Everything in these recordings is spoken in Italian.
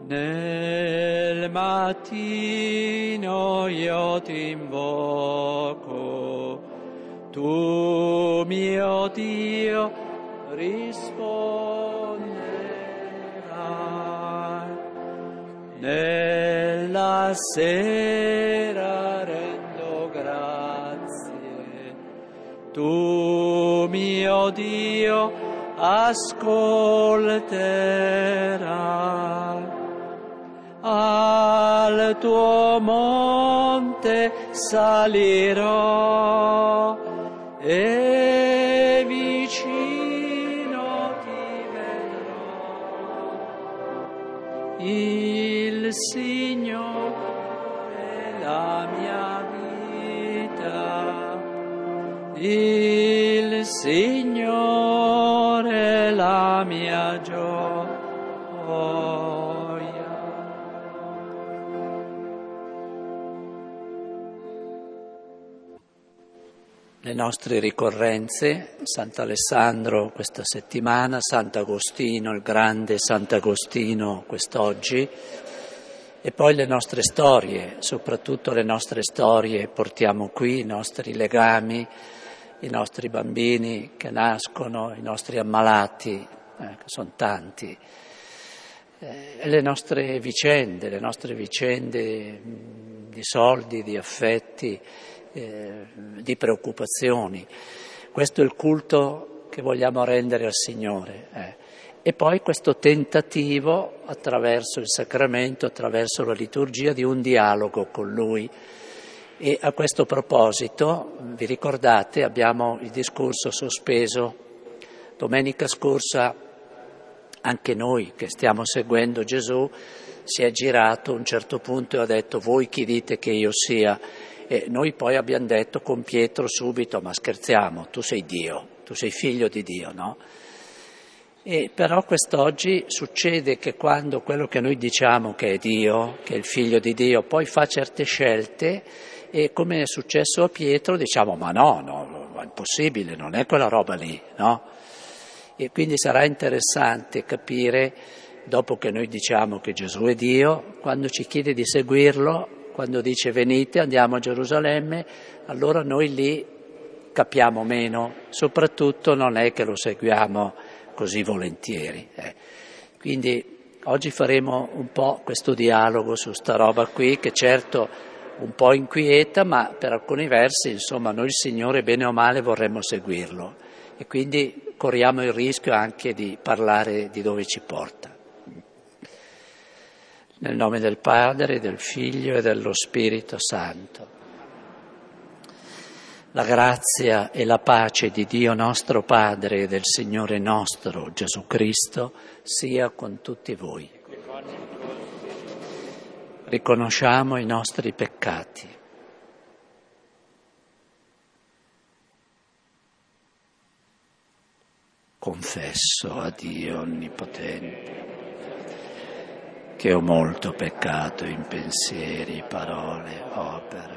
Nel mattino io ti invoco, tu mio Dio risponderai. Nella sera rendo grazie, tu mio Dio ascolterai. Al tuo monte salirò e vicino ti vedrò. Il Signore è la mia vita, il Signore è la mia gioia. Le nostre ricorrenze, Sant'Alessandro questa settimana, Sant'Agostino, il grande Sant'Agostino quest'oggi, e poi le nostre storie, soprattutto le nostre storie portiamo qui, i nostri legami, i nostri bambini che nascono, i nostri ammalati, che sono tanti, e le nostre vicende di soldi, di affetti, di preoccupazioni. Questo è il culto che vogliamo rendere al Signore. E poi questo tentativo, attraverso il sacramento, attraverso la liturgia, di un dialogo con Lui. E a questo proposito, vi ricordate, abbiamo il discorso sospeso. Domenica scorsa anche noi che stiamo seguendo Gesù si è girato a un certo punto e ha detto: voi chi dite che io sia? E noi poi abbiamo detto con Pietro subito: ma scherziamo, tu sei Dio, tu sei figlio di Dio, no? E però quest'oggi succede che quando quello che noi diciamo che è Dio, che è il figlio di Dio, poi fa certe scelte, e come è successo a Pietro diciamo: ma no, è impossibile, non è quella roba lì, no? E quindi sarà interessante capire, dopo che noi diciamo che Gesù è Dio, quando ci chiede di seguirlo, quando dice venite, andiamo a Gerusalemme, allora noi lì capiamo meno, soprattutto non è che lo seguiamo così volentieri. Quindi oggi faremo un po' questo dialogo su sta roba qui, che certo un po' inquieta, ma per alcuni versi, insomma, noi il Signore bene o male vorremmo seguirlo, e quindi corriamo il rischio anche di parlare di dove ci porta. Nel nome del Padre, del Figlio e dello Spirito Santo. La grazia e la pace di Dio nostro Padre e del Signore nostro Gesù Cristo sia con tutti voi. Riconosciamo i nostri peccati. Confesso a Dio Onnipotente che ho molto peccato in pensieri, parole, opere.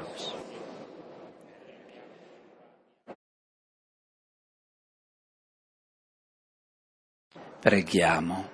Preghiamo.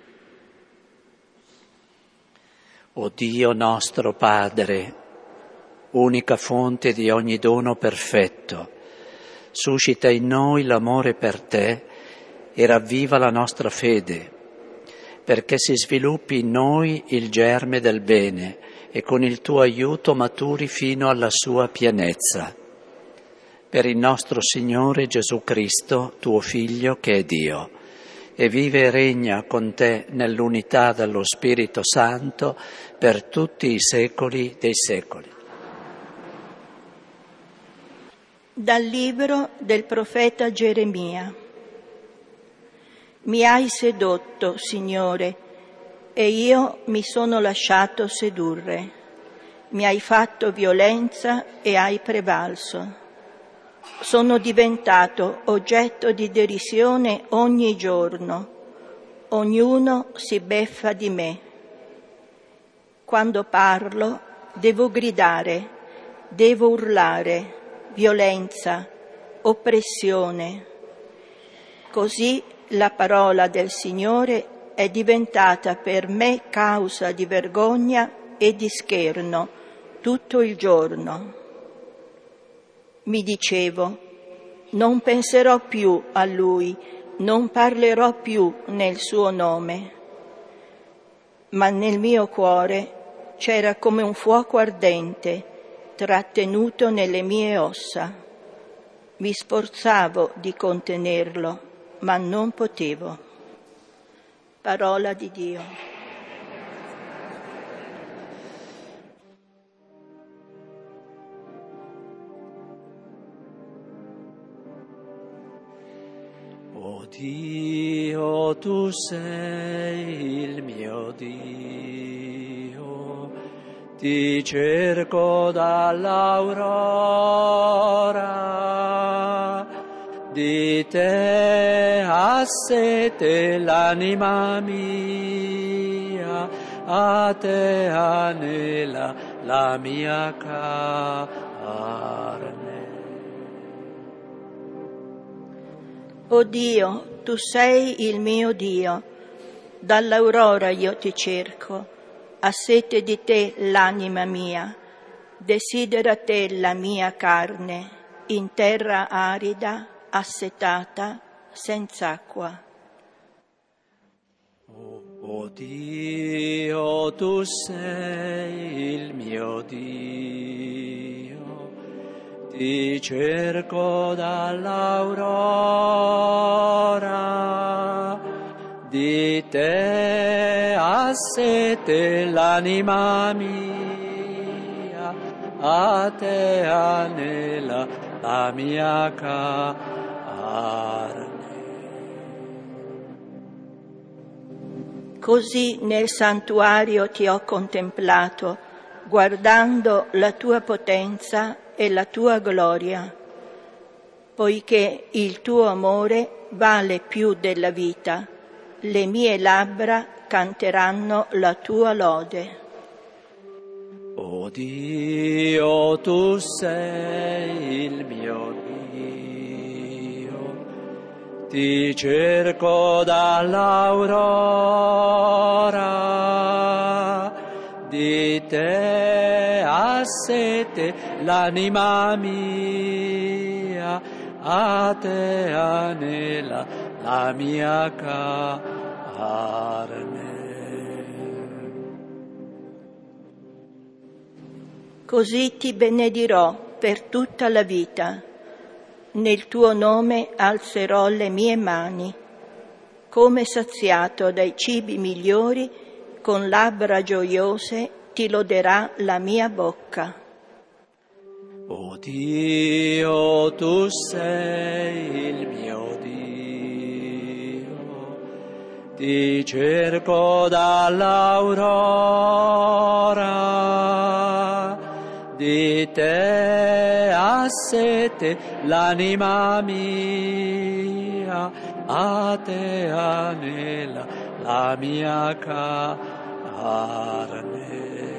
O Dio nostro Padre, unica fonte di ogni dono perfetto, suscita in noi l'amore per Te e ravviva la nostra fede, perché si sviluppi in noi il germe del bene e con il Tuo aiuto maturi fino alla sua pienezza. Per il nostro Signore Gesù Cristo, Tuo Figlio, che è Dio, e vive e regna con Te nell'unità dello Spirito Santo per tutti i secoli dei secoli. Dal libro del profeta Geremia. Mi hai sedotto, Signore, e io mi sono lasciato sedurre. Mi hai fatto violenza e hai prevalso. Sono diventato oggetto di derisione ogni giorno. Ognuno si beffa di me. Quando parlo devo gridare, devo urlare, violenza, oppressione. Così la parola del Signore è diventata per me causa di vergogna e di scherno tutto il giorno. Mi dicevo, non penserò più a lui, non parlerò più nel suo nome. Ma nel mio cuore c'era come un fuoco ardente, trattenuto nelle mie ossa. Mi sforzavo di contenerlo, ma non potevo. Parola di Dio. O Dio, tu sei il mio Dio, ti cerco dall'aurora, di te ha sete l'anima mia, a te anela la mia carne. O Dio, tu sei il mio Dio, dall'aurora io ti cerco, ha sete di te l'anima mia, desidera te la mia carne, in terra arida, assetata, senz'acqua. O Dio, tu sei il mio Dio, ti cerco dall'aurora, di te ha sete l'anima mia, a te anela la mia carne. Così nel santuario ti ho contemplato, guardando la tua potenza e la tua gloria, poiché il tuo amore vale più della vita, le mie labbra canteranno la tua lode. O Dio, tu sei il mio Dio, ti cerco dall'aurora, di te ha sete l'anima mia, a te anela la mia carne. Così ti benedirò per tutta la vita. Nel tuo nome alzerò le mie mani. Come saziato dai cibi migliori, con labbra gioiose ti loderà la mia bocca. O Dio, tu sei il mio Dio, ti cerco dall'aurora, di te ha sete l'anima mia, a te anela la mia carne.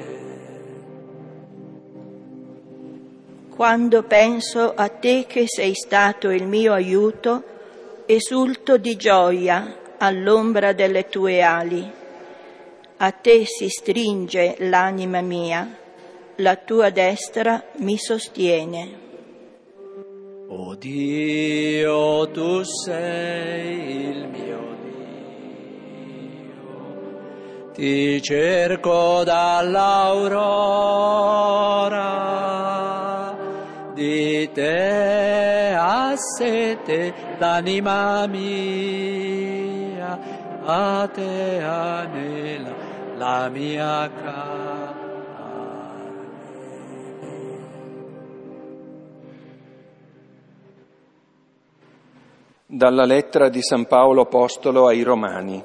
Quando penso a te che sei stato il mio aiuto, esulto di gioia all'ombra delle tue ali. A te si stringe l'anima mia, la tua destra mi sostiene. O Dio, tu sei il mio Dio, ti cerco dall'aurora, di te ha sete l'anima mia, a te anela la mia carne. Dalla lettera di San Paolo Apostolo ai Romani.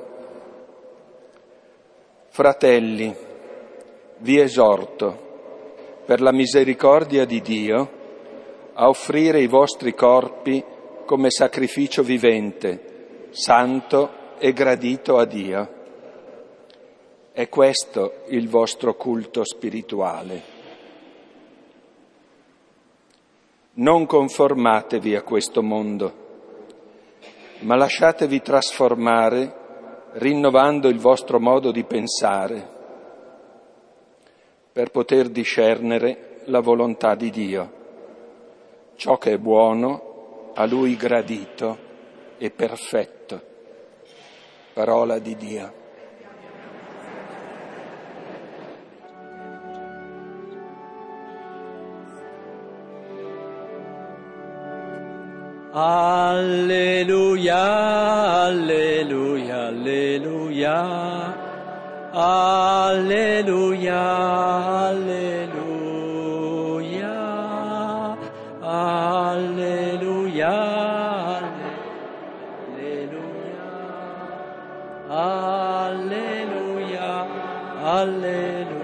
Fratelli, vi esorto, per la misericordia di Dio, a offrire i vostri corpi come sacrificio vivente, santo e gradito a Dio. È questo il vostro culto spirituale. Non conformatevi a questo mondo, ma lasciatevi trasformare rinnovando il vostro modo di pensare, per poter discernere la volontà di Dio, ciò che è buono, a Lui gradito e perfetto. Parola di Dio. Alleluia, alleluia, alleluia, alleluia, alleluia, alleluia, alleluia, alleluia, alleluia.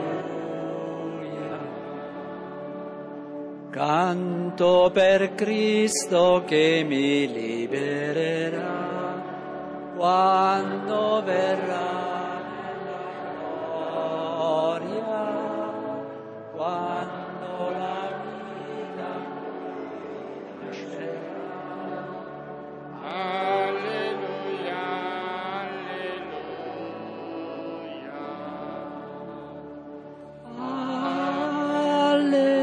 Canto per Cristo che mi libererà quando verrà nella gloria, quando la vita nascerà. Alleluia, alleluia.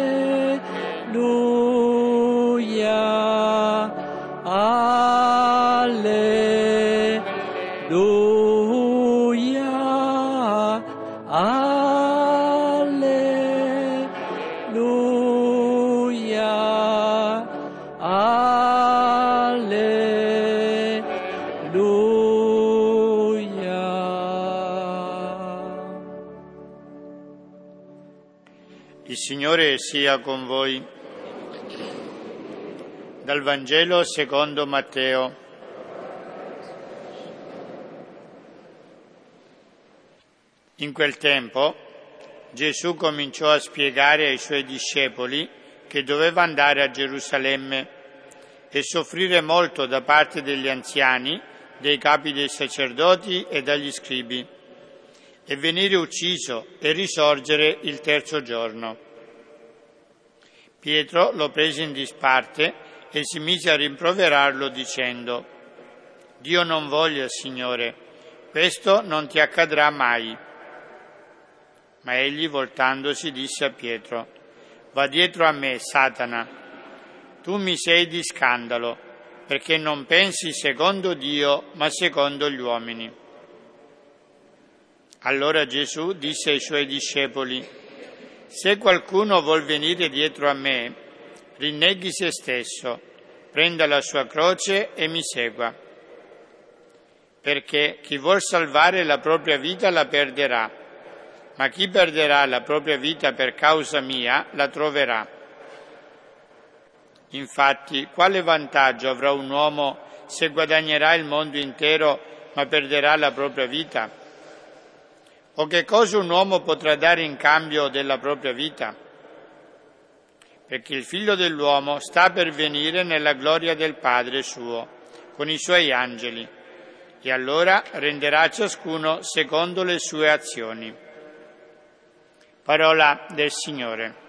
Il Signore sia con voi. Dal Vangelo secondo Matteo. In quel tempo Gesù cominciò a spiegare ai Suoi discepoli che doveva andare a Gerusalemme e soffrire molto da parte degli anziani, dei capi dei sacerdoti e dagli scribi, e venire ucciso e risorgere il terzo giorno. Pietro lo prese in disparte e si mise a rimproverarlo dicendo: Dio non voglia, Signore, questo non ti accadrà mai. Ma egli, voltandosi, disse a Pietro: Va dietro a me, Satana, tu mi sei di scandalo, perché non pensi secondo Dio, ma secondo gli uomini. Allora Gesù disse ai Suoi discepoli: Se qualcuno vuol venire dietro a me, rinneghi se stesso, prenda la sua croce e mi segua. Perché chi vuol salvare la propria vita la perderà, ma chi perderà la propria vita per causa mia la troverà. Infatti, quale vantaggio avrà un uomo se guadagnerà il mondo intero ma perderà la propria vita? O che cosa un uomo potrà dare in cambio della propria vita? Perché il Figlio dell'uomo sta per venire nella gloria del Padre suo, con i Suoi angeli, e allora renderà a ciascuno secondo le sue azioni. Parola del Signore.